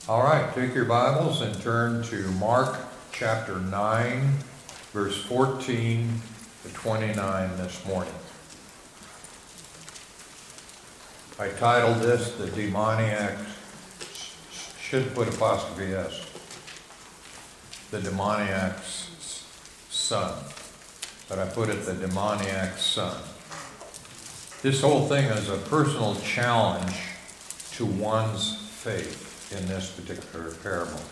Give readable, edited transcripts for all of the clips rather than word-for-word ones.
All right, take your Bibles and turn to Mark chapter 9, verse 14 to 29 this morning. I titled this, The Demoniac, should put apostrophe S, The Demoniac's Son, but I put it The Demoniac Son. This whole thing is a personal challenge to one's faith in this particular parable.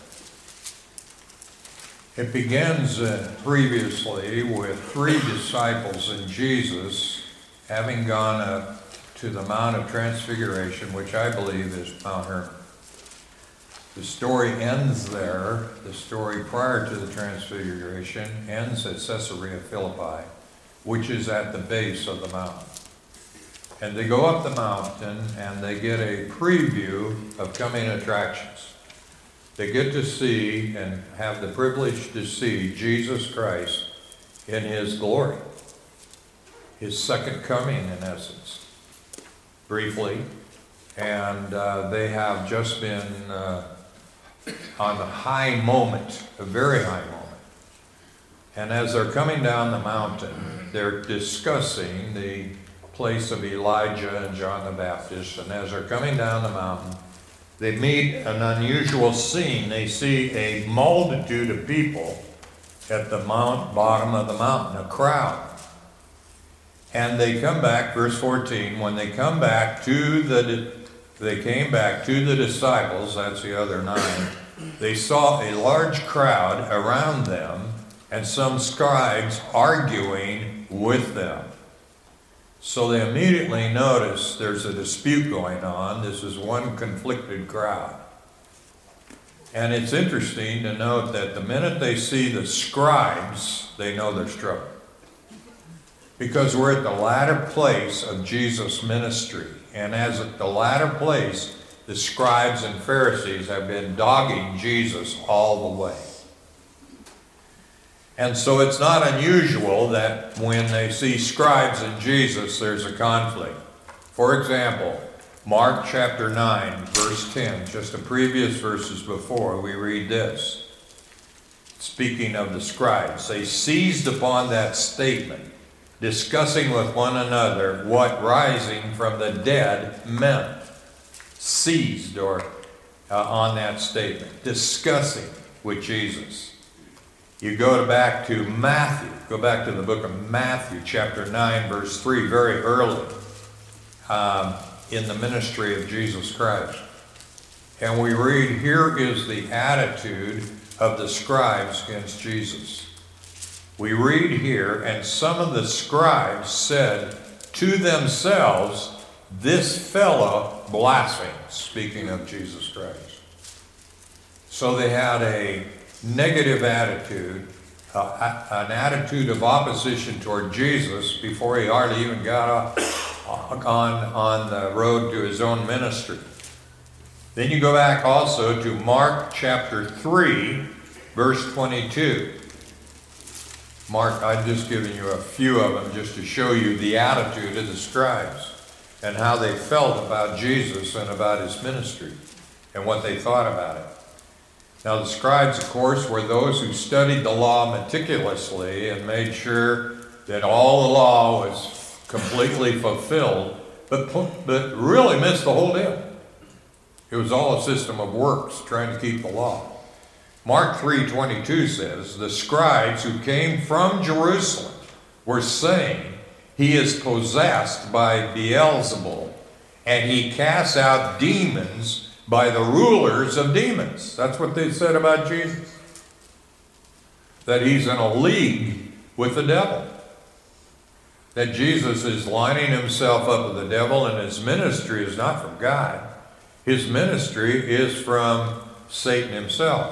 It begins previously with three disciples and Jesus having gone up to the Mount of Transfiguration, which I believe is Mount Hermon. The story ends there. The story prior to the Transfiguration ends at Caesarea Philippi, which is at the base of the mountain. And they go up the mountain and they get a preview of coming attractions. They get to see and have the privilege to see Jesus Christ in his glory, his second coming in essence, briefly. And they have just been on a high moment, a very high moment. And as they're coming down the mountain, they're discussing the place of Elijah and John the Baptist, and as they're coming down the mountain, they meet an unusual scene. They see a multitude of people at the bottom of the mountain, a crowd. And they come back, verse 14, when they come back they came back to the disciples, that's the other 9, they saw a large crowd around them and some scribes arguing with them. So they immediately notice there's a dispute going on. This is one conflicted crowd. And it's interesting to note that the minute they see the scribes, they know there's trouble. Because we're at the latter place of Jesus' ministry. And as at the latter place, the scribes and Pharisees have been dogging Jesus all the way. And so it's not unusual that when they see scribes and Jesus, there's a conflict. For example, Mark chapter 9, verse 10, just the previous verses before, we read this. Speaking of the scribes, they seized upon that statement, discussing with one another what rising from the dead meant. Seized on that statement, discussing with Jesus. You go back to Matthew, go back to the book of Matthew, chapter 9, verse 3, very early in the ministry of Jesus Christ. And we read, here is the attitude of the scribes against Jesus. We read here, and some of the scribes said to themselves, this fellow blasphemes, speaking of Jesus Christ. So they had a negative attitude, an attitude of opposition toward Jesus before he hardly even got on the road to his own ministry. Then you go back also to Mark chapter 3, verse 22. Mark, I've just given you a few of them just to show you the attitude of the scribes and how they felt about Jesus and about his ministry and what they thought about it. Now the scribes, of course, were those who studied the law meticulously and made sure that all the law was completely fulfilled, but really missed the whole deal. It was all a system of works, trying to keep the law. Mark 3:22 says, the scribes who came from Jerusalem were saying, he is possessed by Beelzebul, and he casts out demons by the rulers of demons. That's what they said about Jesus. That he's in a league with the devil. That Jesus is lining himself up with the devil, and his ministry is not from God. His ministry is from Satan himself.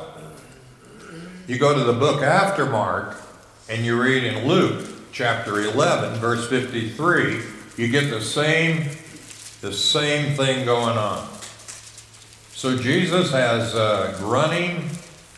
You go to the book after Mark, and you read in Luke chapter 11, verse 53, you get the same thing going on. So Jesus has a running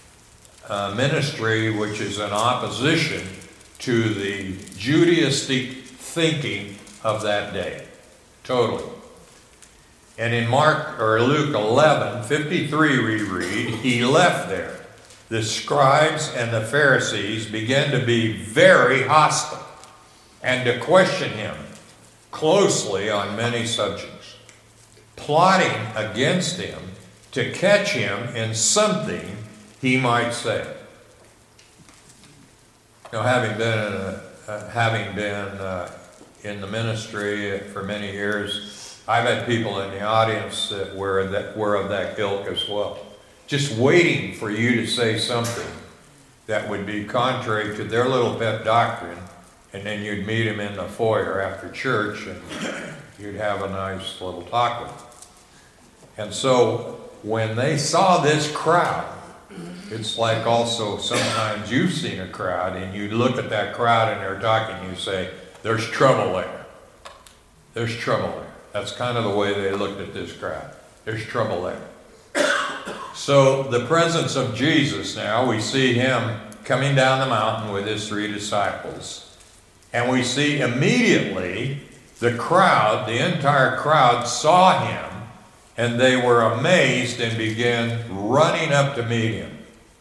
ministry which is in opposition to the Judaistic thinking of that day. Totally. And in Mark or Luke 11:53 we read, he left there. The scribes and the Pharisees began to be very hostile and to question him closely on many subjects, plotting against him to catch him in something he might say. You know, having been in the ministry for many years, I've had people in the audience that were of that ilk as well, just waiting for you to say something that would be contrary to their little pet doctrine, and then you'd meet them in the foyer after church, and you'd have a nice little talk with them. And so when they saw this crowd, it's like also sometimes you've seen a crowd and you look at that crowd and they're talking, you say, there's trouble there. There's trouble there. That's kind of the way they looked at this crowd. There's trouble there. So the presence of Jesus now, we see him coming down the mountain with his 3 disciples. And we see immediately the crowd, the entire crowd saw him, and they were amazed and began running up to meet him.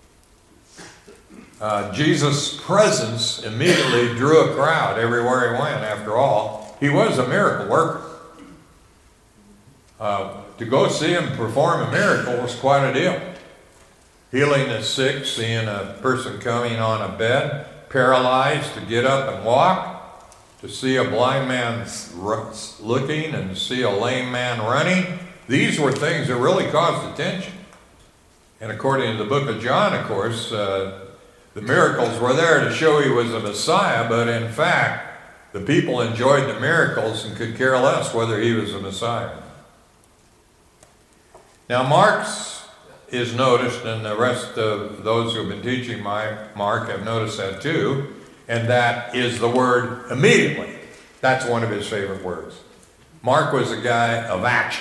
Jesus' presence immediately drew a crowd everywhere he went. After all, he was a miracle worker. To go see him perform a miracle was quite a deal. Healing the sick, seeing a person coming on a bed, paralyzed to get up and walk, to see a blind man looking and see a lame man running. These were things that really caused attention. And according to the book of John, of course, the miracles were there to show he was a Messiah, but in fact, the people enjoyed the miracles and could care less whether he was a Messiah. Now, Mark's is noticed, and the rest of those who have been teaching Mark have noticed that too, and that is the word immediately. That's one of his favorite words. Mark was a guy of action.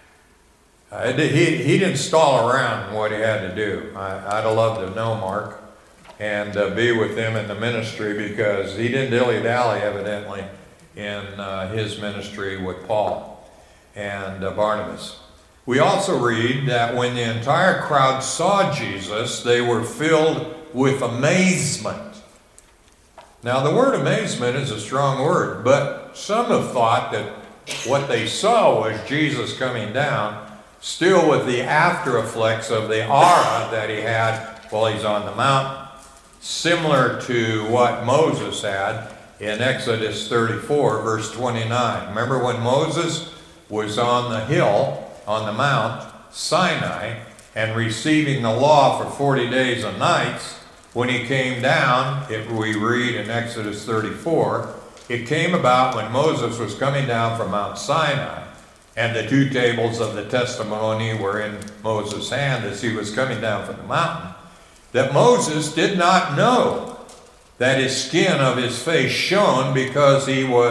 He didn't stall around what he had to do. I'd have loved to know Mark and be with him in the ministry, because he didn't dilly-dally evidently in his ministry with Paul and Barnabas. We also read that when the entire crowd saw Jesus, they were filled with amazement. Now, the word amazement is a strong word, but some have thought that what they saw was Jesus coming down, still with the after effects of the aura that he had while he's on the mountain, similar to what Moses had in Exodus 34, verse 29. Remember when Moses was on the hill, on the Mount Sinai, and receiving the law for 40 days and nights, when he came down, we read in Exodus 34, it came about when Moses was coming down from Mount Sinai, and the 2 tables of the testimony were in Moses' hand as he was coming down from the mountain, that Moses did not know that his skin of his face shone because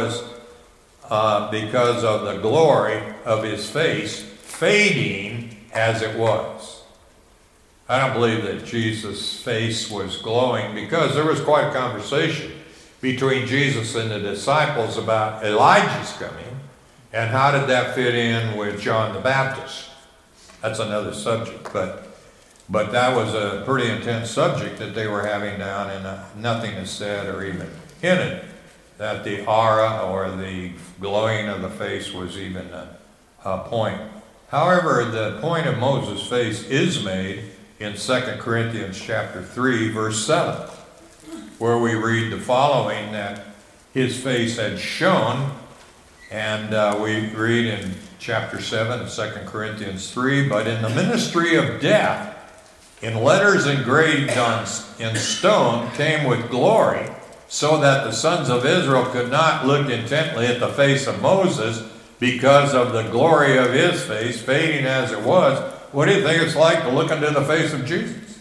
of the glory of his face fading as it was. I don't believe that Jesus' face was glowing, because there was quite a conversation between Jesus and the disciples about Elijah's coming, and how did that fit in with John the Baptist. That's another subject, but that was a pretty intense subject that they were having down, and nothing is said or even hinted that the aura or the glowing of the face was even a point. However, the point of Moses' face is made in 2 Corinthians chapter 3, verse 7, where we read the following, that his face had shone, and we read in chapter 7 of 2 Corinthians 3, but in the ministry of death, in letters engraved in stone, came with glory, so that the sons of Israel could not look intently at the face of Moses because of the glory of his face, fading as it was. What do you think it's like to look into the face of Jesus?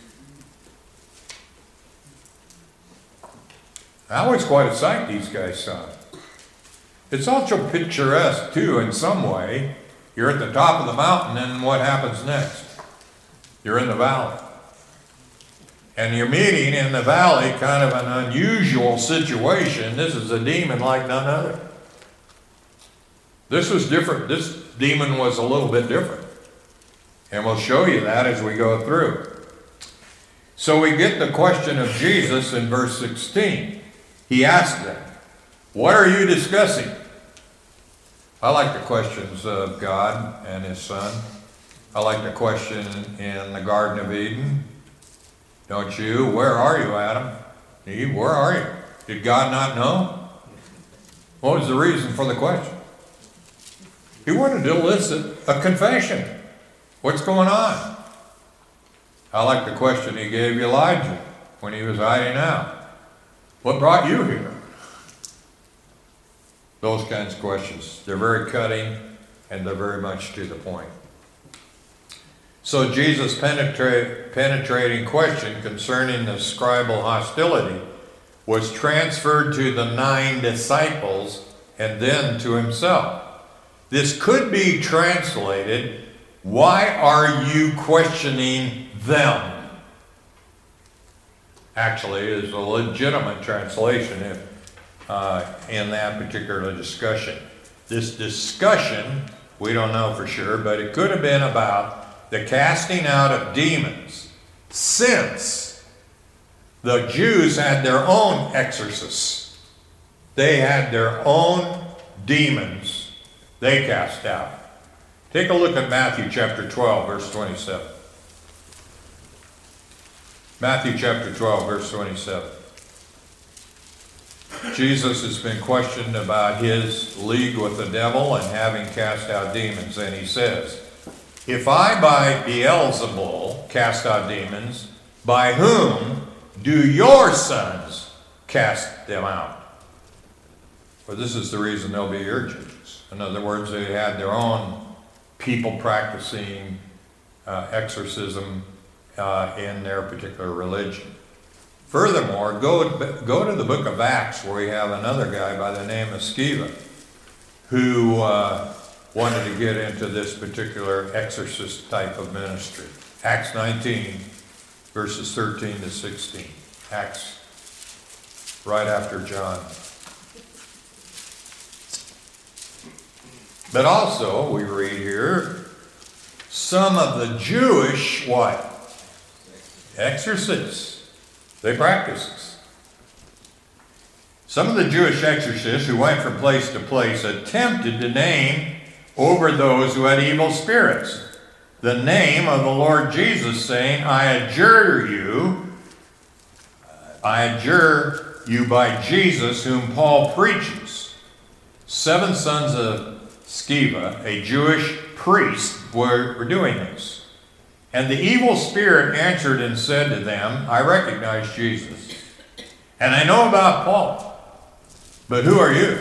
That was quite a sight these guys saw. It's also picturesque too in some way. You're at the top of the mountain, and what happens next? You're in the valley. And you're meeting in the valley kind of an unusual situation. This is a demon like none other. This was different. demon was a little bit different. And we'll show you that as we go through. So we get the question of Jesus in verse 16. He asked them, "What are you discussing?" I like the questions of God and his Son. I like the question in the Garden of Eden. Don't you? Where are you, Adam? Eve, where are you? Did God not know? What was the reason for the question? He wanted to elicit a confession. What's going on? I like the question he gave Elijah when he was hiding out. What brought you here? Those kinds of questions. They're very cutting and they're very much to the point. So Jesus' penetrating question concerning the scribal hostility was transferred to the 9 disciples and then to himself. This could be translated, "Why are you questioning them?" Actually, is a legitimate translation in that particular discussion. This discussion, we don't know for sure, but it could have been about the casting out of demons, since the Jews had their own exorcists. They had their own demons they cast out. Take a look at Matthew chapter 12, verse 27. Matthew chapter 12, verse 27. Jesus has been questioned about his league with the devil and having cast out demons, and he says, "If I by Beelzebul cast out demons, by whom do your sons cast them out?" Well, this is the reason they'll be your judges. In other words, they had their own people practicing exorcism in their particular religion. Furthermore, go to the book of Acts, where we have another guy by the name of Sceva who wanted to get into this particular exorcist type of ministry. Acts 19, verses 13 to 16. Acts, right after John. But also, we read here, some of the Jewish, what? Exorcists. They practice this. Some of the Jewish exorcists who went from place to place attempted to name over those who had evil spirits the name of the Lord Jesus, saying, I adjure you by Jesus whom Paul preaches. 7 sons of Sceva, a Jewish priest, were doing this. And the evil spirit answered and said to them, I recognize Jesus, and I know about Paul, but who are you?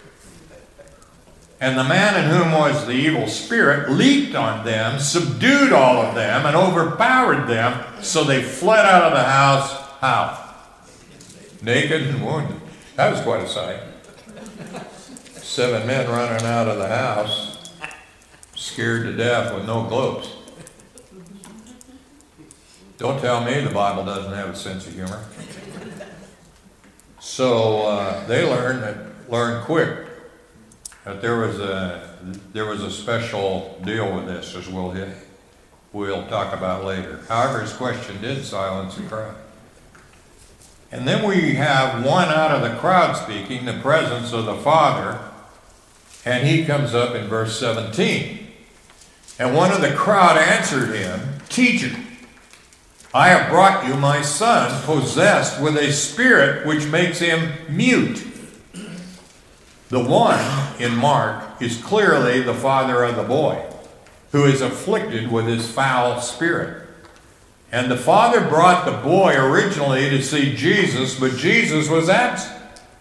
And the man in whom was the evil spirit leaped on them, subdued all of them, and overpowered them, so they fled out of the house. How? Naked and wounded. That was quite a sight. 7 men running out of the house, scared to death with no clothes. Don't tell me the Bible doesn't have a sense of humor. So they learned quick that there was a special deal with this, as we'll talk about later. However, his question did silence the crowd. And then we have one out of the crowd speaking, the presence of the Father, and he comes up in verse 17. And one of the crowd answered him, Teacher, I have brought you my son, possessed with a spirit which makes him mute. The one in Mark is clearly the father of the boy, who is afflicted with his foul spirit. And the father brought the boy originally to see Jesus, but Jesus was absent.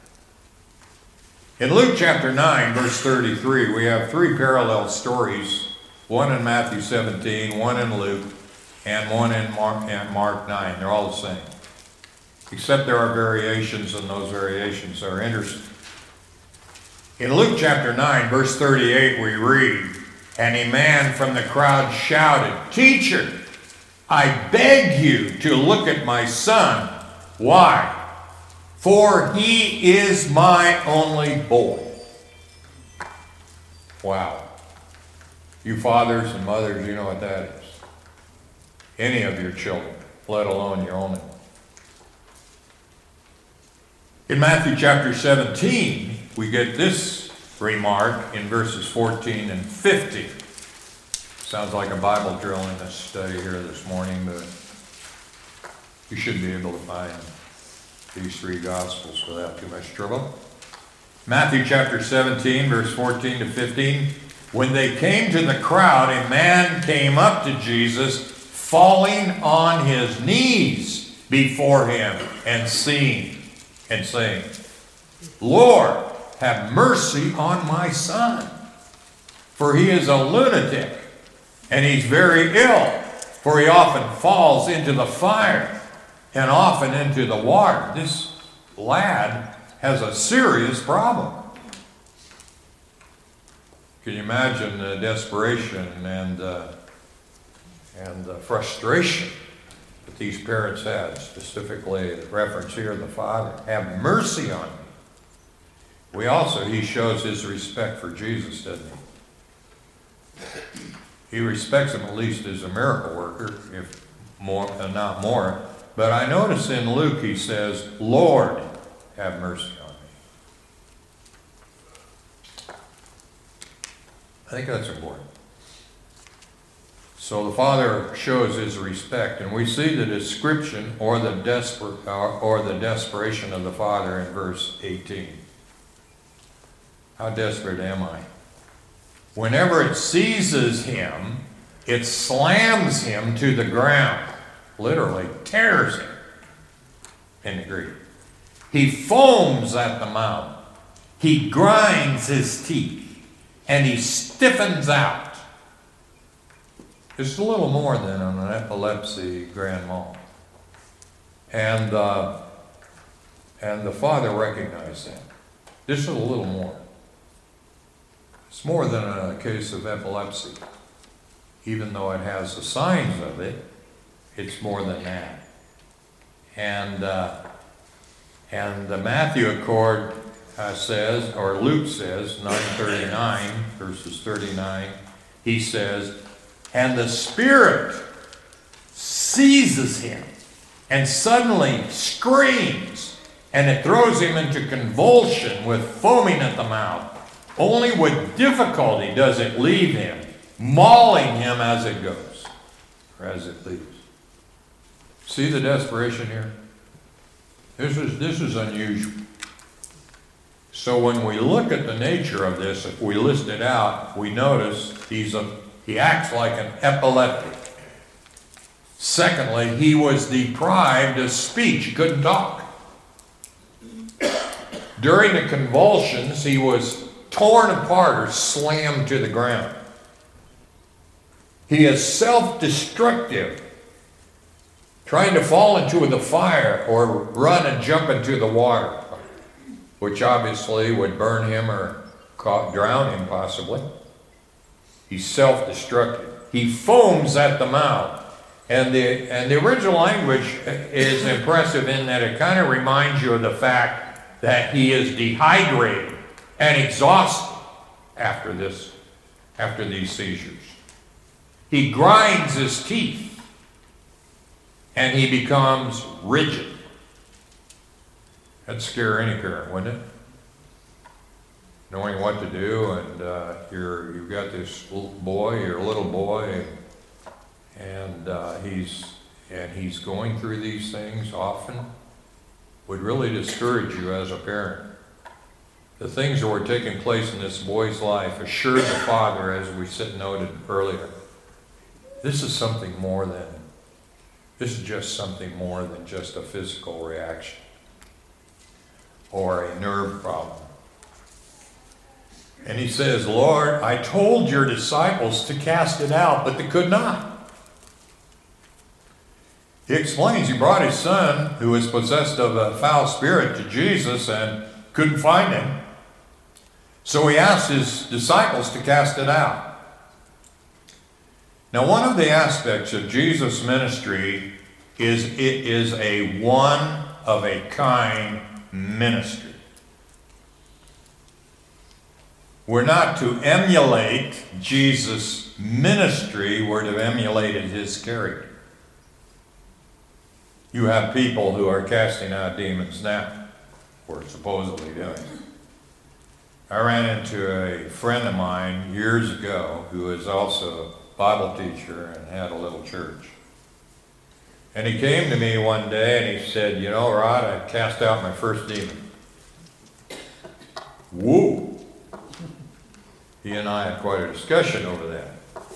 In Luke chapter 9, verse 33, we have 3 parallel stories, one in Matthew 17, one in Luke, and one in Mark 9. They're all the same. Except there are variations, and those variations are interesting. In Luke chapter 9, verse 38, we read, And a man from the crowd shouted, Teacher, I beg you to look at my son. Why? For he is my only boy. Wow. You fathers and mothers, you know what that is. Any of your children, let alone your own. In Matthew chapter 17, we get this remark in verses 14 and 15. Sounds like a Bible drill in this study here this morning, but you should be able to find these three Gospels without too much trouble. Matthew chapter 17, verse 14 to 15. When they came to the crowd, a man came up to Jesus, falling on his knees before him and saying, Lord, have mercy on my son, for he is a lunatic, and he's very ill, for he often falls into the fire and often into the water. This lad has a serious problem. Can you imagine the desperation and frustration that these parents had, specifically the reference here, the father? Have mercy on me. He shows his respect for Jesus, doesn't he? He respects him at least as a miracle worker, if more, not more. But I notice in Luke he says, Lord, have mercy on me. I think that's important. So the father shows his respect, and we see the description or the desperation of the father in verse 18. How desperate am I? Whenever it seizes him, it slams him to the ground. Literally tears him in the Greek. He foams at the mouth. He grinds his teeth. And he stiffens out. It's a little more than an epilepsy grand mal. And the father recognized that. This is a little more. It's more than a case of epilepsy. Even though it has the signs of it, it's more than that. And the Matthew accord says, or Luke says, 9:39, verses 39, he says, and the Spirit seizes him and suddenly screams, and it throws him into convulsion with foaming at the mouth. Only with difficulty does it leave him, mauling him as it goes, or as it leaves. See the desperation here? This is unusual. So when we look at the nature of this, if we list it out, we notice he acts like an epileptic. Secondly, he was deprived of speech. He couldn't talk. During the convulsions, he was torn apart or slammed to the ground. He is self-destructive, trying to fall into the fire or run and jump into the water, which obviously would burn him or drown him possibly. He's self-destructive. He foams at the mouth. And the original language is impressive in that it kind of reminds you of the fact that he is dehydrated and exhausted after these seizures. He grinds his teeth and he becomes rigid. That'd scare any parent, wouldn't it? Knowing what to do, and you've got this little boy, and he's going through these things often, would really discourage you as a parent. The things that were taking place in this boy's life assured the father, as we noted earlier, this is just something more than just a physical reaction or a nerve problem. And he says, Lord, I told your disciples to cast it out, but they could not. He explains he brought his son, who was possessed of a foul spirit, to Jesus and couldn't find him. So he asked his disciples to cast it out. Now, one of the aspects of Jesus' ministry is it is a one-of-a-kind ministry. We're not to emulate Jesus' ministry, we're to emulate his character. You have people who are casting out demons now, or supposedly doing. I ran into a friend of mine years ago who is also a Bible teacher and had a little church. And he came to me one day and he said, "You know, Rod, I cast out my first demon." Whoa! He and I had quite a discussion over that.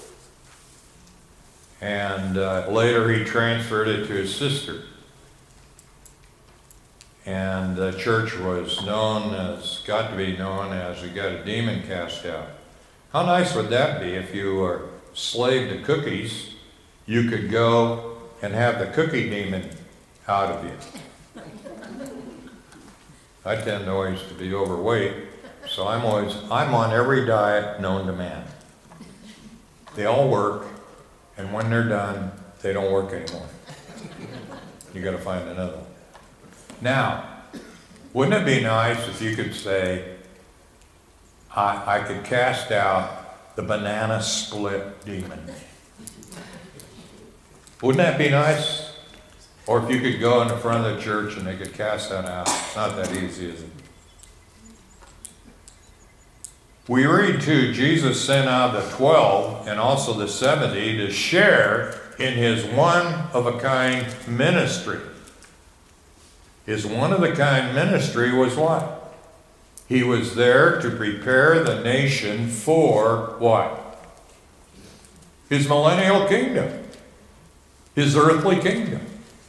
And later he transferred it to his sister. And the church was got to be known as, we got a demon cast out. How nice would that be if you were slave to cookies, you could go and have the cookie demon out of you. I tend always to be overweight, so I'm on every diet known to man. They all work, and when they're done, they don't work anymore. You got to find another one. Now, wouldn't it be nice if you could say, I could cast out the banana split demon? Wouldn't that be nice? Or if you could go in the front of the church and they could cast that out. It's not that easy, is it? We read too, Jesus sent out the 12 and also the 70 to share in his one-of-a-kind ministry. His one-of-a-kind ministry was what? He was there to prepare the nation for what? His millennial kingdom. His earthly kingdom.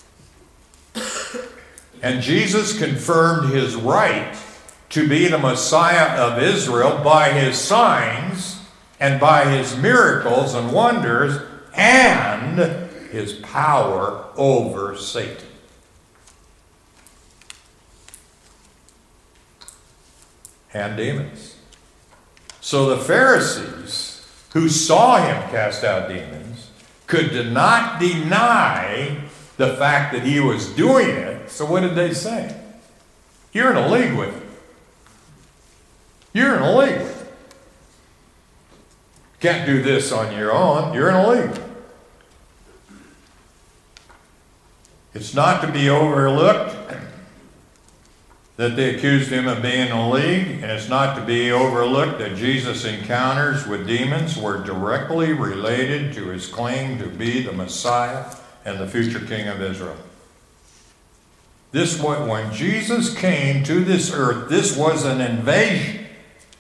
And Jesus confirmed his right to be the Messiah of Israel by his signs and by his miracles and wonders and his power over Satan. And demons. So the Pharisees, who saw him cast out demons, could not deny the fact that he was doing it. So what did they say? You're in a league with him. You're in a league with him. Can't do this on your own. You're in a league. It's not to be overlooked that they accused him of being in a league, and it's not to be overlooked that Jesus' encounters with demons were directly related to his claim to be the Messiah and the future King of Israel. When Jesus came to this earth, this was an invasion.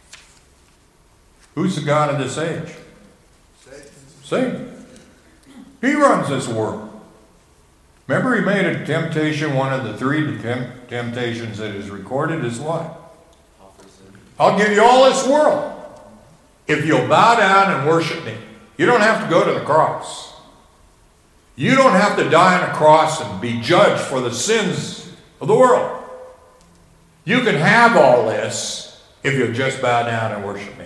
Who's the God of this age? Satan. He runs this world. Remember, he made a temptation, one of the three temptations that is recorded is what? I'll give you all this world if you'll bow down and worship me. You don't have to go to the cross. You don't have to die on a cross and be judged for the sins of the world. You can have all this if you'll just bow down and worship me.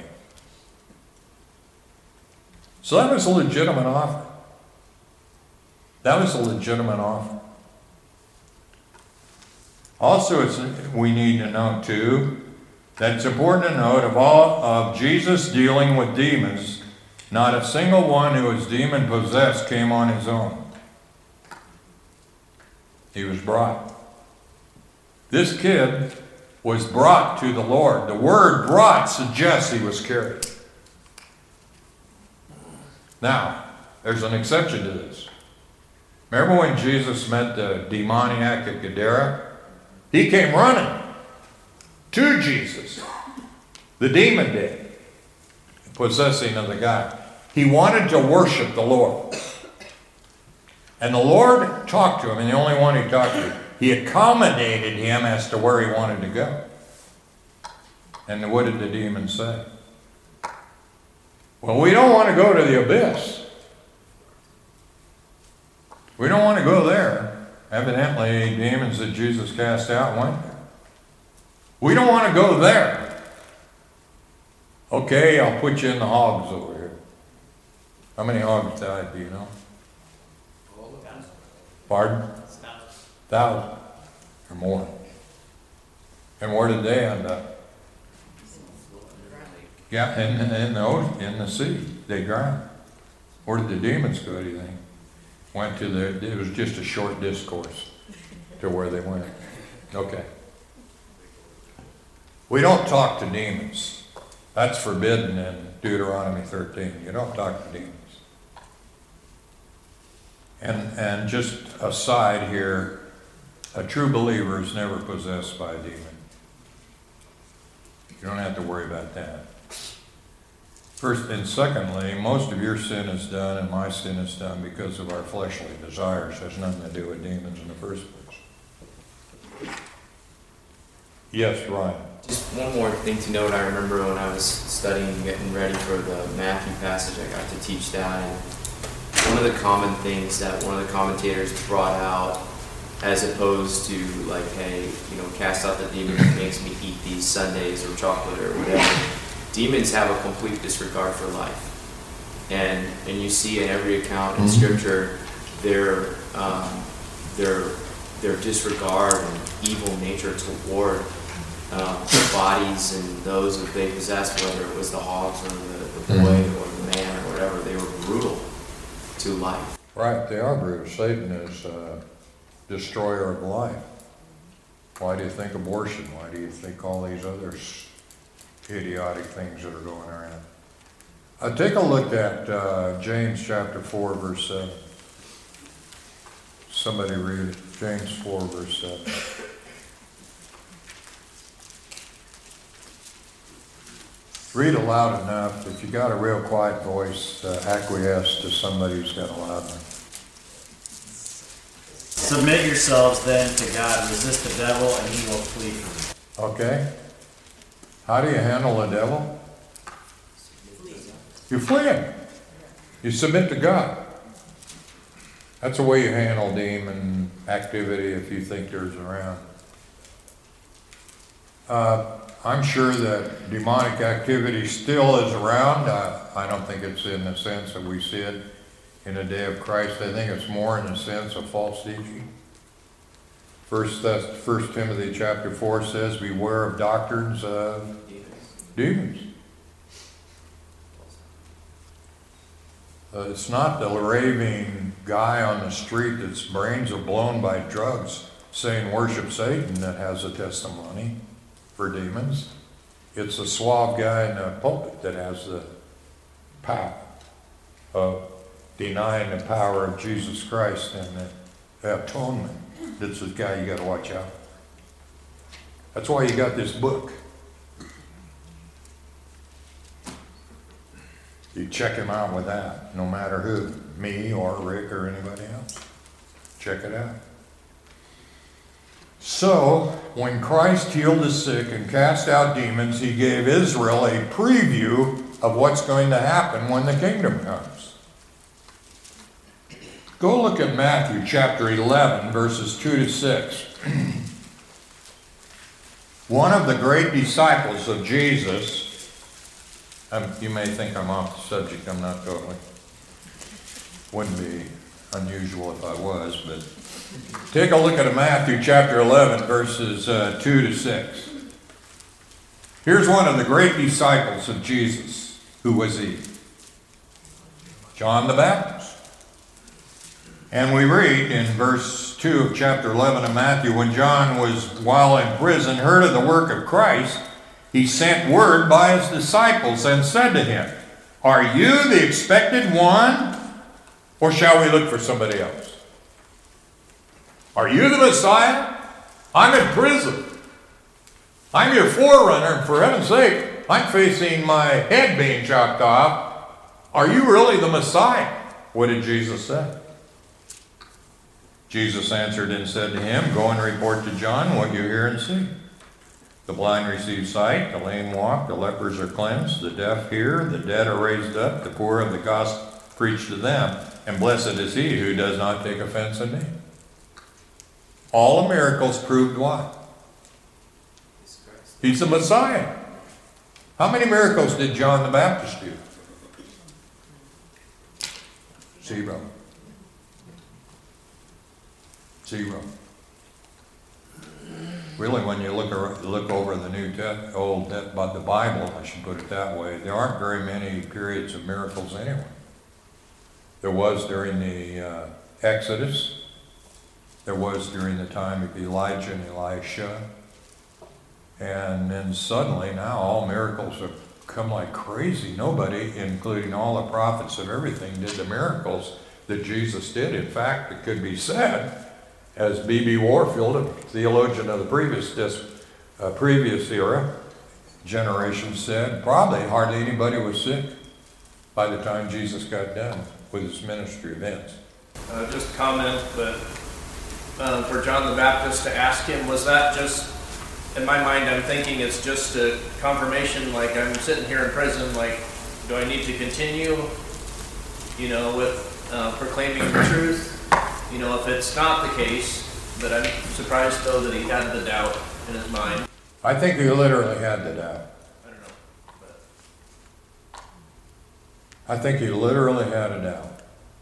So that was a legitimate offer. That was a legitimate offer. Also, we need to note too, that it's important to note of Jesus dealing with demons, not a single one who was demon possessed came on his own. He was brought. This kid was brought to the Lord. The word brought suggests he was carried. Now, there's an exception to this. Remember when Jesus met the demoniac at Gadara? He came running to Jesus. The demon did, possessing of the guy. He wanted to worship the Lord. And the Lord talked to him, and the only one he talked to, he accommodated him as to where he wanted to go. And what did the demon say? Well, we don't want to go to the abyss. We don't want to go there. Evidently, demons that Jesus cast out went there. We don't want to go there. Okay, I'll put you in the hogs over here. How many hogs died, do you know? Pardon? 1,000 or more. And where did they end up? Yeah, in the ocean, in the sea, they drowned. Where did the demons go, do you think? Went to it was just a short discourse to where they went. Okay. We don't talk to demons. That's forbidden in Deuteronomy 13. You don't talk to demons. And just aside here, a true believer is never possessed by a demon. You don't have to worry about that. First and secondly, most of your sin is done and my sin is done because of our fleshly desires. It has nothing to do with demons in the first place. Yes, Ryan. Just one more thing to note. I remember when I was studying, getting ready for the Matthew passage, I got to teach that. And one of the common things that one of the commentators brought out, as opposed to like, hey, cast out the demon that makes me eat these sundaes or chocolate or whatever. Demons have a complete disregard for life, and you see in every account in Scripture their disregard and evil nature toward the bodies and those that they possessed, whether it was the hogs or the boy or the man or whatever. They were brutal to life. Right, they are brutal. Satan is a destroyer of life. Why do you think abortion? Why do you think all these other idiotic things that are going around? Take a look at James chapter 4, verse 7. Somebody read it. James 4, verse 7. Read it loud enough. If you got a real quiet voice, acquiesce to somebody who's got a loud one. Submit yourselves then to God. Resist the devil, and he will flee from you. Okay. How do you handle the devil? You flee him. You submit to God. That's the way you handle demon activity if you think there's around. I'm sure that demonic activity still is around. I don't think it's in the sense that we see it in the day of Christ. I think it's more in the sense of false teaching. First Timothy chapter 4 says, beware of doctrines of demons. It's not the raving guy on the street that's brains are blown by drugs saying worship Satan that has a testimony for demons. It's a suave guy in the pulpit that has the power of denying the power of Jesus Christ and the atonement. That's the guy you got to watch out. That's why you got this book. You check him out with that, no matter who, me or Rick or anybody else. Check it out. So, when Christ healed the sick and cast out demons, he gave Israel a preview of what's going to happen when the kingdom comes. Go look at Matthew chapter 11, verses 2 to 6. One of the great disciples of Jesus, you may think I'm off the subject, I'm not totally. Wouldn't be unusual if I was, but take a look at Matthew chapter 11, verses 2 to 6. Here's one of the great disciples of Jesus. Who was he? John the Baptist. And we read in verse 2 of chapter 11 of Matthew, when John was, while in prison, heard of the work of Christ, he sent word by his disciples and said to him, are you the expected one, or shall we look for somebody else? Are you the Messiah? I'm in prison. I'm your forerunner, and for heaven's sake, I'm facing my head being chopped off. Are you really the Messiah? What did Jesus say? Jesus answered and said to him, go and report to John what you hear and see. The blind receive sight, the lame walk, the lepers are cleansed, the deaf hear, the dead are raised up, the poor of the gospel preached to them, and blessed is he who does not take offense in me. All the miracles proved what? He's the Messiah. How many miracles did John the Baptist do? 0. 0. really, when you look over the the Bible, I should put it that way, there aren't very many periods of miracles anyway. There was during the Exodus. There was during the time of Elijah and Elisha. And then suddenly now all miracles have come like crazy. Nobody, including all the prophets and everything, did the miracles that Jesus did. In fact, it could be said, as B.B. Warfield, a theologian of the previous era, generation, said, probably hardly anybody was sick by the time Jesus got done with his ministry events. Just a comment, but for John the Baptist to ask him, was that just, in my mind, I'm thinking it's just a confirmation, like I'm sitting here in prison, like, do I need to continue, with proclaiming the truth? If it's not the case, but I'm surprised though that he had the doubt in his mind. I think he literally had the doubt. I don't know. But I think he literally had a doubt.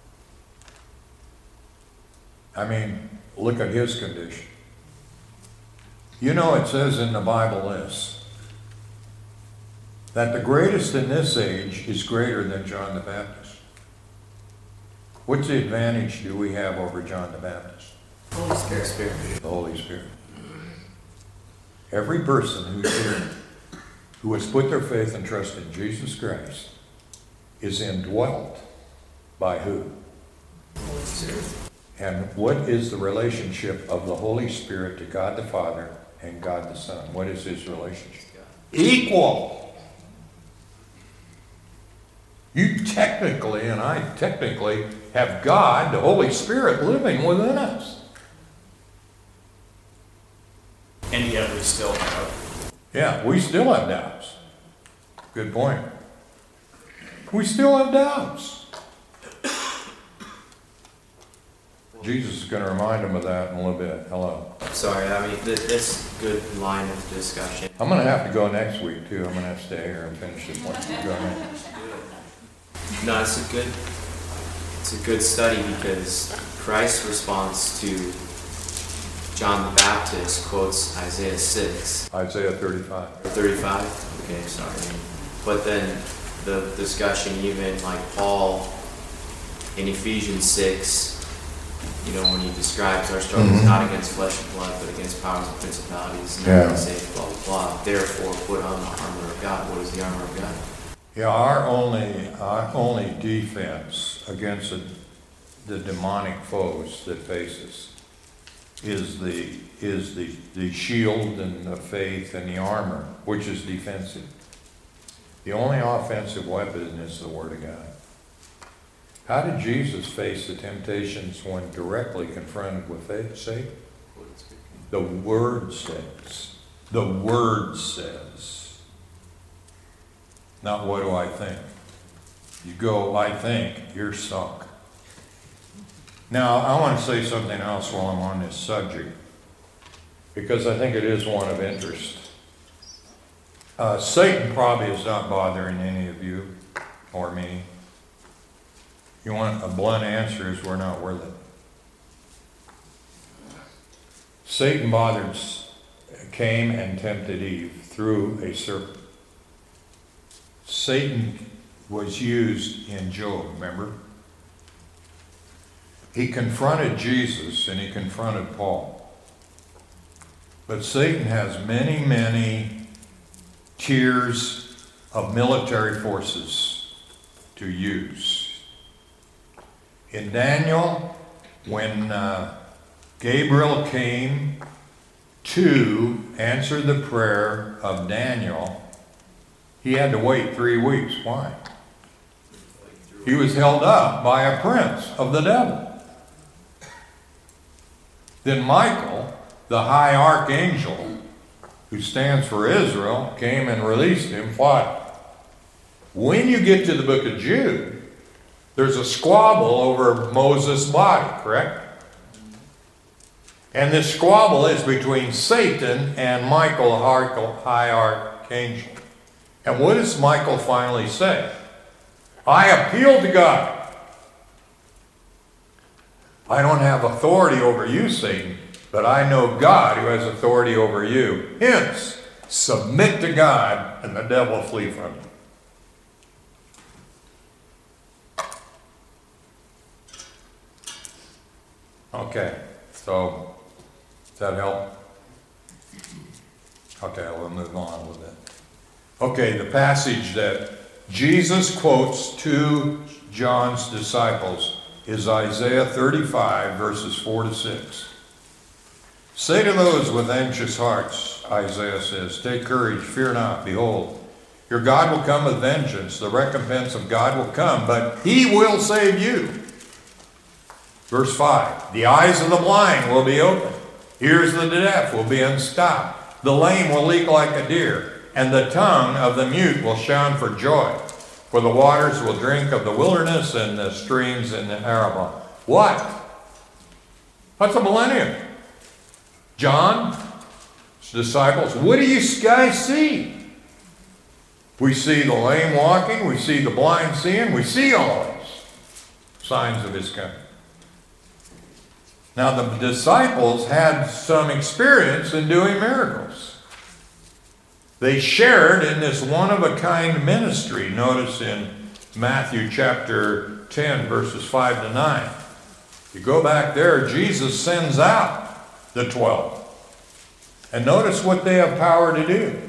I mean, look at his condition. It says in the Bible this, that the greatest in this age is greater than John the Baptist. What's the advantage do we have over John the Baptist? Holy Spirit. The Holy Spirit. Every person who's here, who has put their faith and trust in Jesus Christ, is indwelt by who? Holy Spirit. And what is the relationship of the Holy Spirit to God the Father and God the Son? What is his relationship? Equal. You technically, and I technically, have God, the Holy Spirit, living within us. And yet we still have. Yeah, we still have doubts. Good point. We still have doubts. Jesus is going to remind them of that in a little bit. Hello. Sorry, this good line of discussion. I'm going to have to go next week, too. I'm going to have to stay here and finish this one. Go ahead. No, it's a good study because Christ's response to John the Baptist quotes Isaiah 6. Isaiah 35. 35? Okay, sorry. But then the discussion, even like Paul in Ephesians 6, when he describes our struggle is not against flesh and blood, but against powers and principalities, and say, blah, blah, blah. Therefore, put on the armor of God. What is the armor of God? Yeah, our only defense against the demonic foes that face us is the shield and the faith and the armor, which is defensive. The only offensive weapon is the Word of God. How did Jesus face the temptations when directly confronted with Satan? The Word says. The Word says. Not what do I think. You go, I think, you're sunk. Now, I want to say something else while I'm on this subject, because I think it is one of interest. Satan probably is not bothering any of you or me. You want a blunt answer is we're not worth it. Satan came and tempted Eve through a serpent. Satan was used in Job, remember? He confronted Jesus and he confronted Paul. But Satan has many, many tiers of military forces to use. In Daniel, when Gabriel came to answer the prayer of Daniel, he had to wait 3 weeks. Why? He was held up by a prince of the devil. Then Michael, the high archangel, who stands for Israel, came and released him. Why? When you get to the book of Jude, there's a squabble over Moses' body, correct? And this squabble is between Satan and Michael, the high archangel. And what does Michael finally say? I appeal to God. I don't have authority over you, Satan, but I know God who has authority over you. Hence, submit to God, and the devil will flee from you. Okay, so does that help? Okay, we'll move on with it. Okay, the passage that Jesus quotes to John's disciples is Isaiah 35, verses 4 to 6. Say to those with anxious hearts, Isaiah says, take courage, fear not, behold, your God will come with vengeance, the recompense of God will come, but he will save you. Verse 5, the eyes of the blind will be opened, ears of the deaf will be unstopped, the lame will leap like a deer, and the tongue of the mute will shout for joy. For the waters will drink of the wilderness and the streams in the Arabah. What? What's a millennium? John's disciples, what do you guys see? We see the lame walking, we see the blind seeing, we see all these signs of his coming. Now the disciples had some experience in doing miracles. They shared in this one-of-a-kind ministry. Notice in Matthew chapter 10, verses 5 to 9. You go back there, Jesus sends out the 12. And notice what they have power to do.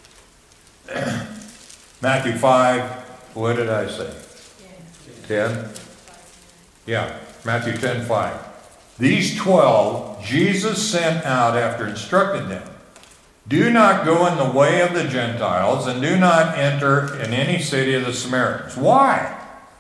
Matthew 5, what did I say? 10? Yeah, Matthew 10, 5. These 12, Jesus sent out after instructing them. Do not go in the way of the Gentiles, and do not enter in any city of the Samaritans. Why?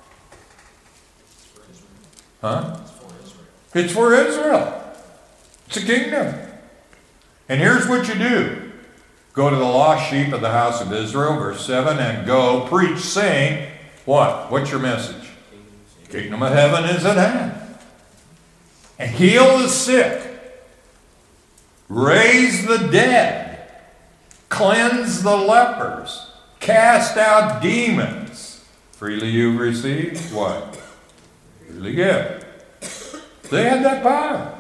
Huh? It's for Israel. It's a kingdom. And here's what you do. Go to the lost sheep of the house of Israel, verse 7, and go preach, saying, what? What's your message? Kingdom of heaven is at hand. And heal the sick. Raise the dead. Cleanse the lepers, cast out demons. Freely you've received, what? Freely give. They had that power.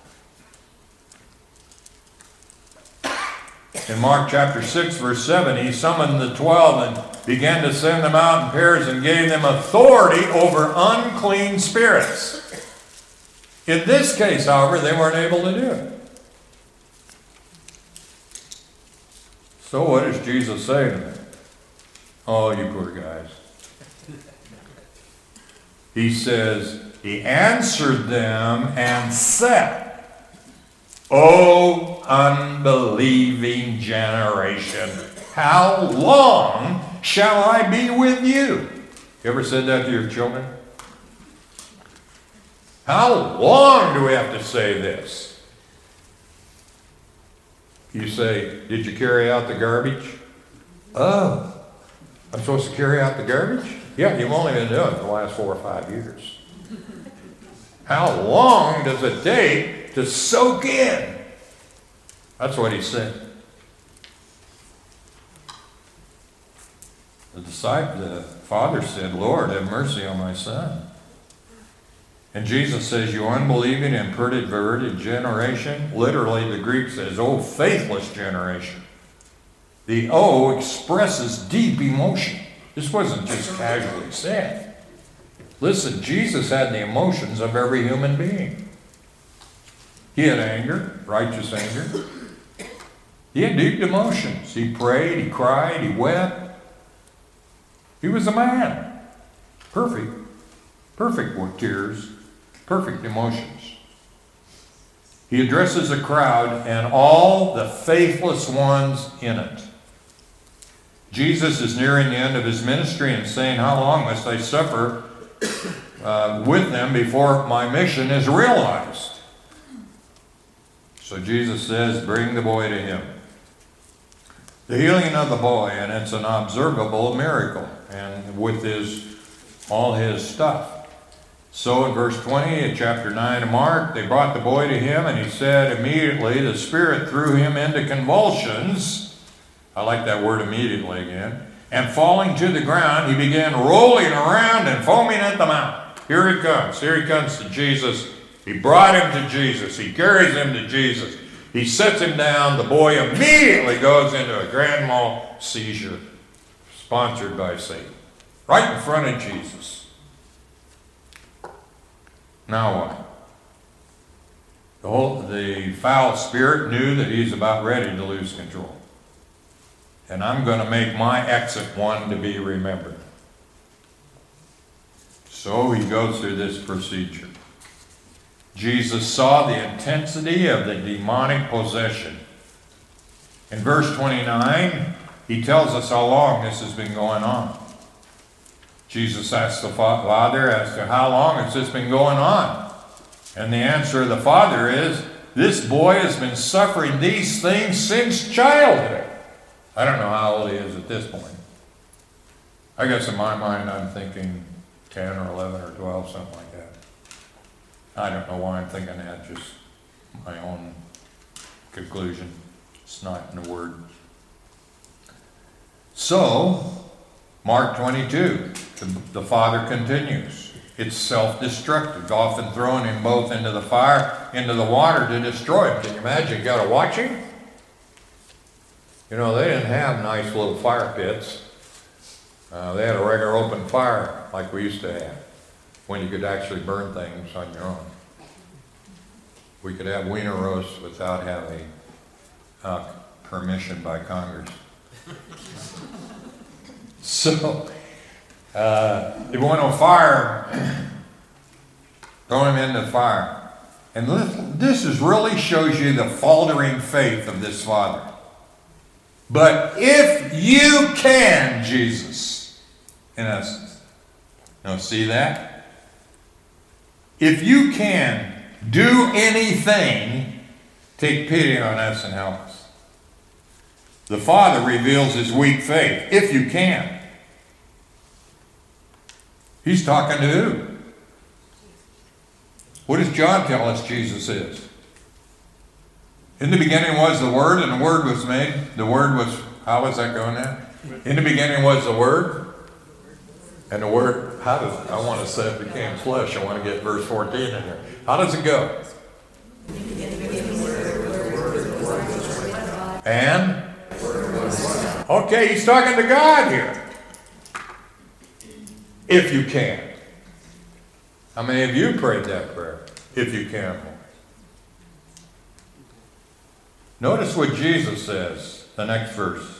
In Mark chapter 6, verse 7, he summoned the 12 and began to send them out in pairs and gave them authority over unclean spirits. In this case, however, they weren't able to do it. So what does Jesus say to them? Oh, you poor guys. He says, he answered them and said, O unbelieving generation, how long shall I be with you? You ever said that to your children? How long do we have to say this? You say, did you carry out the garbage? Oh, I'm supposed to carry out the garbage? Yeah, you've only been doing it for the last 4 or 5 years. How long does it take to soak in? That's what he said. The father said, Lord, have mercy on my son. And Jesus says, you unbelieving and perverted generation. Literally, the Greek says, oh, faithless generation. The O expresses deep emotion. This wasn't just casually said. Listen, Jesus had the emotions of every human being. He had anger, righteous anger. He had deep emotions. He prayed, he cried, he wept. He was a man. Perfect. Perfect with tears. Perfect emotions. He addresses a crowd and all the faithless ones in it. Jesus is nearing the end of his ministry and saying, how long must I suffer with them before my mission is realized? So Jesus says, bring the boy to him. The healing of the boy, and it's an observable miracle, and with all his stuff. So in verse 20 of chapter 9 of Mark, they brought the boy to him, and he said immediately the Spirit threw him into convulsions. I like that word immediately again. And falling to the ground, he began rolling around and foaming at the mouth. Here he comes to Jesus. He brought him to Jesus. He carries him to Jesus. He sets him down. The boy immediately goes into a grand mal seizure, sponsored by Satan, right in front of Jesus. Now what? The foul spirit knew that he's about ready to lose control. And I'm going to make my exit one to be remembered. So he goes through this procedure. Jesus saw the intensity of the demonic possession. In verse 29, he tells us how long this has been going on. Jesus asked the Father as to how long has this been going on. And the answer of the Father is, this boy has been suffering these things since childhood. I don't know how old he is at this point. I guess in my mind I'm thinking 10 or 11 or 12, something like that. I don't know why I'm thinking that, just my own conclusion. It's not in the Word. So, Mark 22, the Father continues. It's self-destructive, often throwing him both into the fire, into the water to destroy him. Can you imagine? You got to watch him? You know, they didn't have nice little fire pits. They had a regular open fire like we used to have, when you could actually burn things on your own. We could have wiener roasts without having permission by Congress. So, they went on fire, throw him into the fire. And this really shows you the faltering faith of this father. But if you can, Jesus, in essence. Now see that? If you can do anything, take pity on us and help us. The Father reveals his weak faith. If you can. He's talking to who? What does John tell us Jesus is? In the beginning was the Word, and the Word was made. The Word was, how is that going now? In the beginning was the Word, and the Word, how does, I want to say it became flesh. I want to get verse 14 in there. How does it go? And? Okay, he's talking to God here. If you can. How many of you prayed that prayer? If you can. Notice what Jesus says, the next verse.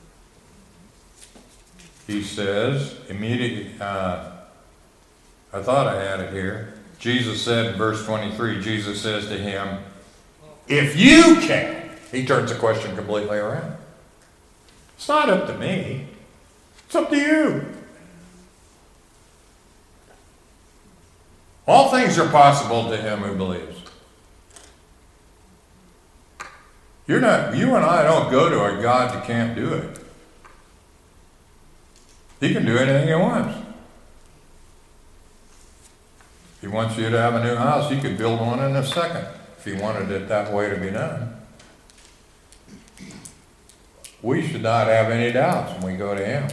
He says, immediately, I thought I had it here. Jesus said in verse 23, Jesus says to him, if you can. He turns the question completely around. It's not up to me. It's up to you. All things are possible to him who believes. You and I don't go to a God that can't do it. He can do anything he wants. If he wants you to have a new house, he could build one in a second, if he wanted it that way to be done. We should not have any doubts when we go to him.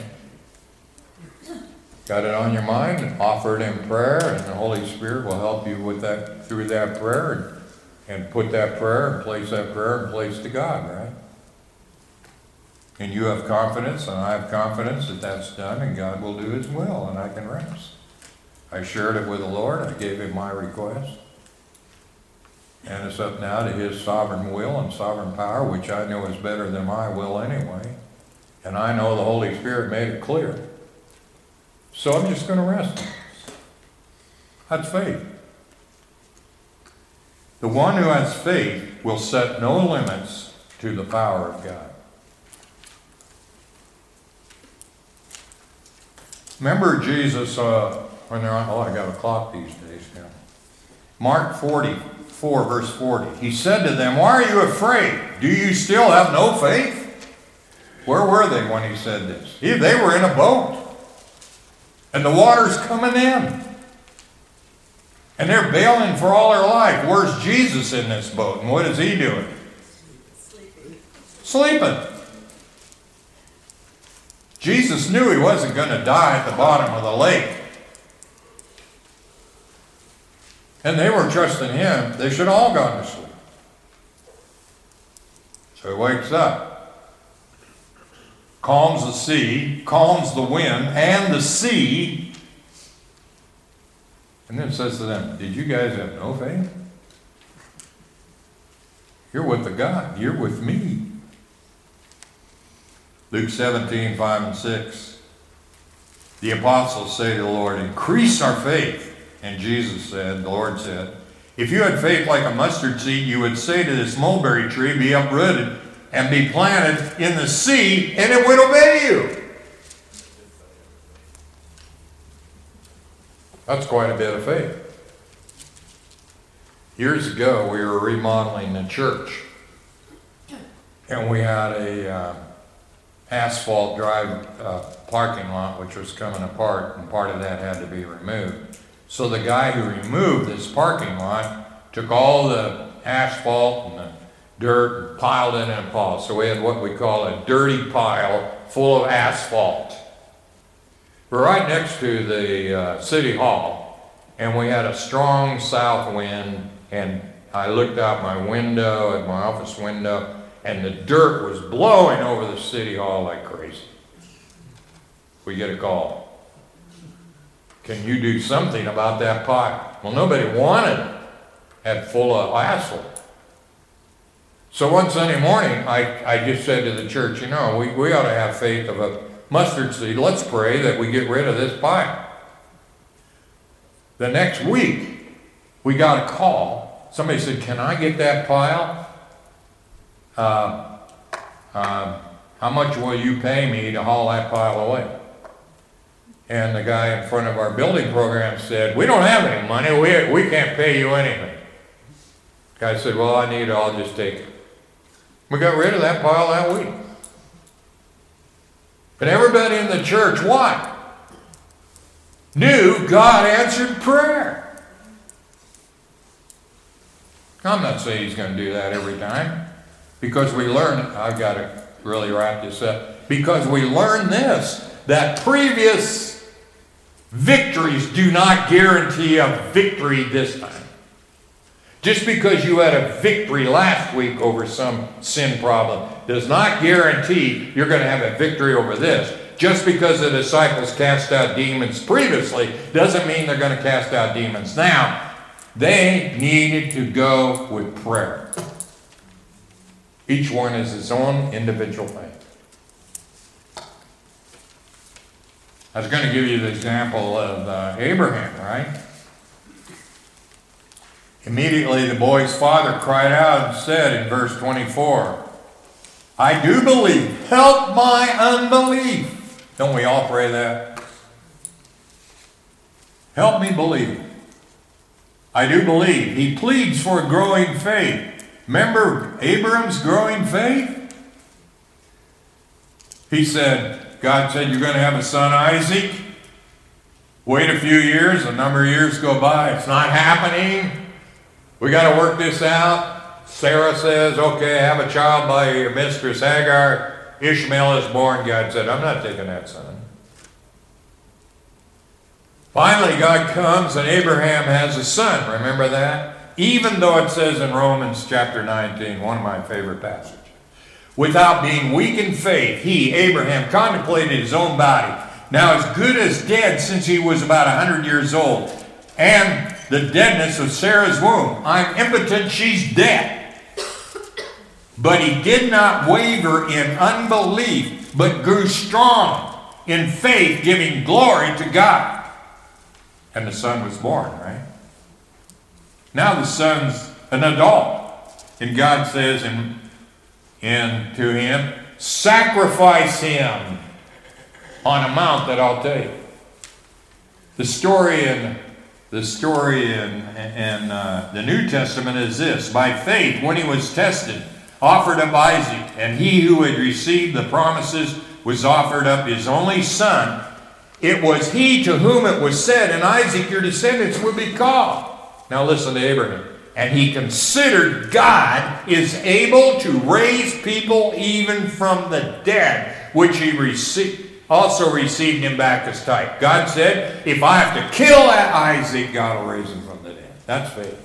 Got it on your mind? Offer it in prayer, and the Holy Spirit will help you with that, through that prayer, and put that prayer and place that prayer in place to God, right? And you have confidence, and I have confidence that that's done, and God will do his will, and I can rest. I shared it with the Lord. I gave him my request. And it's up now to his sovereign will and sovereign power, which I know is better than my will anyway. And I know the Holy Spirit made it clear. So I'm just going to rest in this. That's faith. The one who has faith will set no limits to the power of God. Remember Jesus, when they're on, I got a clock these days now. Mark 44, verse 40. He said to them, why are you afraid? Do you still have no faith? Where were they when he said this? They were in a boat. And the water's coming in. And they're bailing for all their life. Where's Jesus in this boat? And what is he doing? Sleeping. Jesus knew he wasn't going to die at the bottom of the lake. And they were trusting him. They should have all gone to sleep. So he wakes up, calms the sea, calms the wind and the sea, and then says to them, did you guys have no faith? You're with the God. You're with me. Luke 17, 5 and 6. The apostles say to the Lord, increase our faith. And Jesus said, the Lord said, if you had faith like a mustard seed, you would say to this mulberry tree, be uprooted and be planted in the sea, and it would obey you. That's quite a bit of faith. Years ago, we were remodeling the church, and we had a asphalt drive parking lot which was coming apart, and part of that had to be removed. So the guy who removed this parking lot took all the asphalt and the dirt and piled it in a pile. So we had what we call a dirty pile full of asphalt. We're right next to the city hall, and we had a strong south wind, and I looked out my window, at my office window, and the dirt was blowing over the city hall like crazy. We get a call. Can you do something about that pile? Well, nobody wanted it. Had full of asphalt. So one Sunday morning, I just said to the church, you know, we ought to have faith of a mustard seed. Let's pray that we get rid of this pile. The next week, we got a call. Somebody said, can I get that pile? How much will you pay me to haul that pile away? And the guy in front of our building program said, we don't have any money. We can't pay you anything. The guy said, well, I need it. I'll just take it. We got rid of that pile that week. But everybody in the church, what? Knew God answered prayer. I'm not saying he's going to do that every time. Because we learn, I've got to really wrap this up. Because we learn this, that previous victories do not guarantee a victory this time. Just because you had a victory last week over some sin problem does not guarantee you're going to have a victory over this. Just because the disciples cast out demons previously doesn't mean they're going to cast out demons now. They needed to go with prayer. Each one is his own individual thing. I was going to give you the example of Abraham, right? Immediately the boy's father cried out and said in verse 24, I do believe, help my unbelief. Don't we all pray that? Help me believe. I do believe. He pleads for growing faith. Remember Abraham's growing faith? He said, God said, you're going to have a son, Isaac. Wait a few years, a number of years go by. It's not happening. We got to work this out. Sarah says, okay, have a child by your mistress Hagar. Ishmael is born. God said, I'm not taking that son. Finally, God comes and Abraham has a son. Remember that? Even though it says in Romans chapter 19, one of my favorite passages, without being weak in faith, he, Abraham, contemplated his own body, now as good as dead since he was about 100 years old, and the deadness of Sarah's womb. I'm impotent, she's dead. But he did not waver in unbelief, but grew strong in faith, giving glory to God. And the son was born, right? Now the son's an adult. And God says to him, sacrifice him on a mount that I'll tell you. The story in the New Testament is this. By faith, when he was tested, offered up Isaac, and he who had received the promises was offered up his only son. It was he to whom it was said, in Isaac your descendants will be called. Now listen to Abraham. And he considered God is able to raise people even from the dead, which he also received him back as type. God said, if I have to kill that Isaac, God will raise him from the dead. That's faith.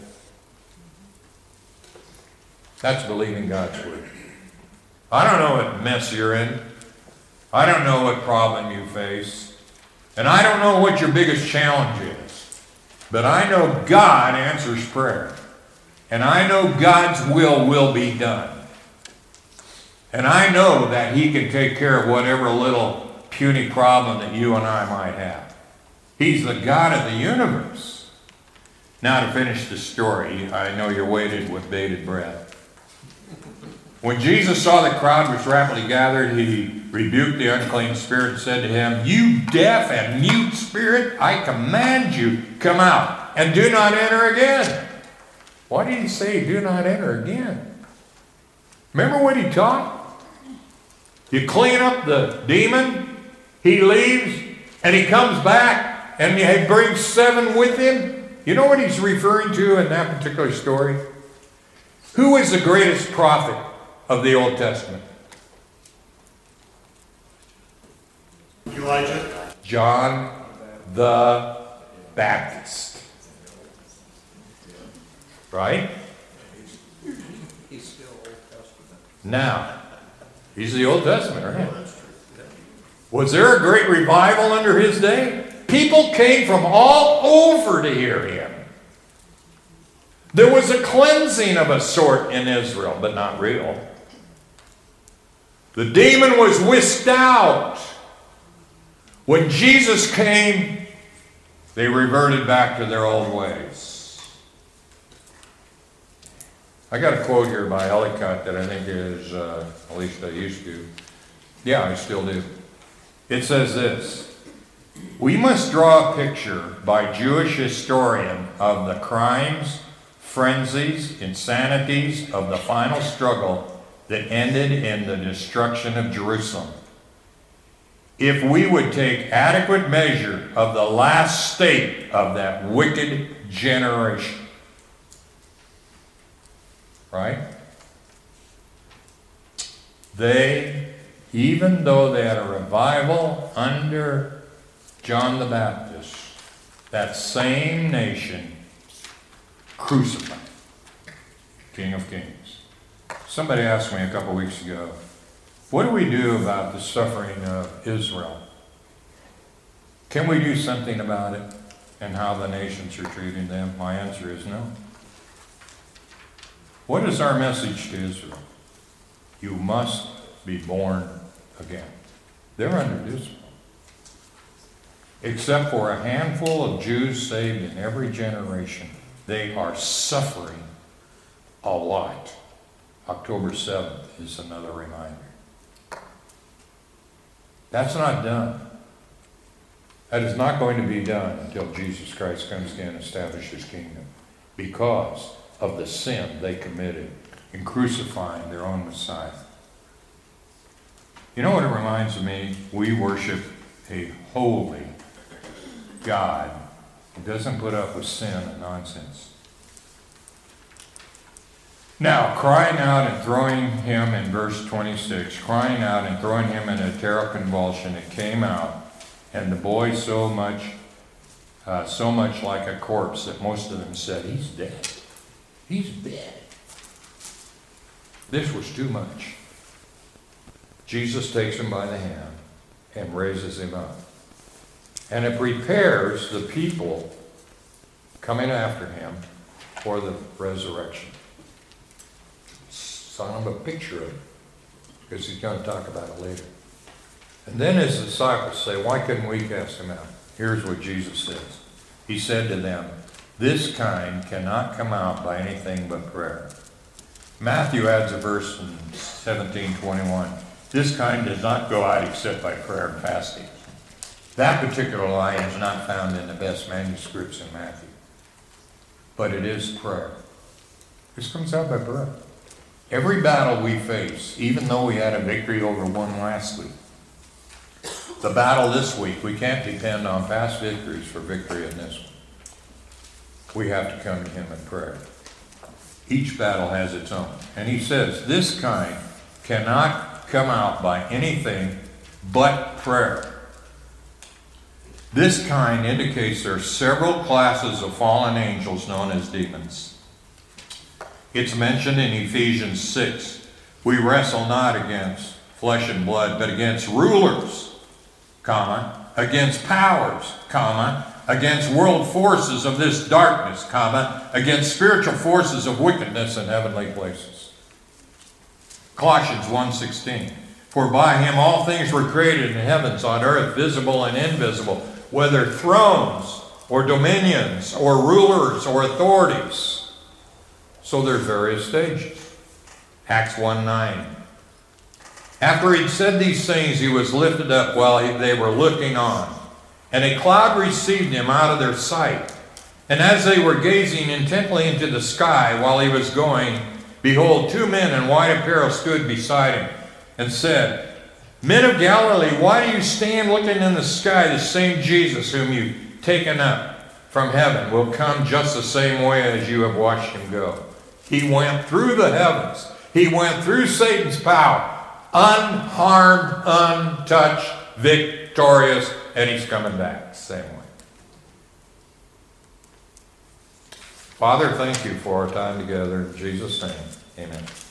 That's believing God's word. I don't know what mess you're in. I don't know what problem you face. And I don't know what your biggest challenge is. But I know God answers prayer. And I know God's will be done. And I know that He can take care of whatever little puny problem that you and I might have. He's the God of the universe. Now to finish the story, I know you're waiting with bated breath. When Jesus saw the crowd was rapidly gathered, He rebuked the unclean spirit and said to him, "You deaf and mute spirit, I command you, come out and do not enter again." Why did He say do not enter again? Remember what He taught? You clean up the demon, he leaves, and he comes back, and he brings 7 with him. You know what He's referring to in that particular story? Who is the greatest prophet of the Old Testament? Elijah. John the Baptist. Right? He's still Old Testament. Now, he's the Old Testament, right? Was there a great revival under his day? People came from all over to hear him. There was a cleansing of a sort in Israel, but not real. The demon was whisked out. When Jesus came, they reverted back to their old ways. I got a quote here by Ellicott that I think is, at least I used to. Yeah, I still do. It says this: "We must draw a picture by Jewish historian of the crimes, frenzies, insanities of the final struggle that ended in the destruction of Jerusalem. If we would take adequate measure of the last state of that wicked generation." Right? They, even though they had a revival under John the Baptist, that same nation crucified King of Kings. Somebody asked me a couple weeks ago, what do we do about the suffering of Israel? Can we do something about it and how the nations are treating them? My answer is no. What is our message to Israel? You must be born again. They're under Israel. Except for a handful of Jews saved in every generation, they are suffering a lot. October 7th is another reminder. That's not done. That is not going to be done until Jesus Christ comes again and establishes His kingdom, because of the sin they committed in crucifying their own Messiah. You know what it reminds me? We worship a holy God who doesn't put up with sin and nonsense. Now, crying out and throwing him, in verse 26, crying out and throwing him in a terrible convulsion, it came out, and the boy so much like a corpse that most of them said, "He's dead. He's dead." This was too much. Jesus takes him by the hand and raises him up. And it prepares the people coming after him for the resurrection. Son of a picture of it, because he's going to talk about it later. And then his disciples say, "Why couldn't we cast him out?" Here's what Jesus says. He said to them, "This kind cannot come out by anything but prayer." Matthew adds a verse in 17:21. This kind does not go out except by prayer and fasting. That particular line is not found in the best manuscripts in Matthew. But it is prayer. This comes out by prayer. Every battle we face, even though we had a victory over one last week, the battle this week, we can't depend on past victories for victory in this one. We have to come to Him in prayer. Each battle has its own. And He says, this kind cannot come out by anything but prayer. This kind indicates there are several classes of fallen angels known as demons. It's mentioned in Ephesians 6. We wrestle not against flesh and blood, but against rulers, comma, against powers, comma, against world forces of this darkness, comma, against spiritual forces of wickedness in heavenly places. Colossians 1:16. For by him all things were created in the heavens, on earth, visible and invisible, whether thrones or dominions or rulers or authorities. So there's various stages. Acts 1:9. After he'd said these things, he was lifted up while they were looking on. And a cloud received him out of their sight. And as they were gazing intently into the sky while he was going, behold, 2 men in white apparel stood beside him and said, Men of Galilee, why do you stand looking in the sky? The same Jesus whom you've taken up from heaven will come just the same way as you have watched him go. He went through the heavens. He went through Satan's power, unharmed, untouched, victorious, and he's coming back the same way. Father, thank you for our time together. In Jesus' name, amen.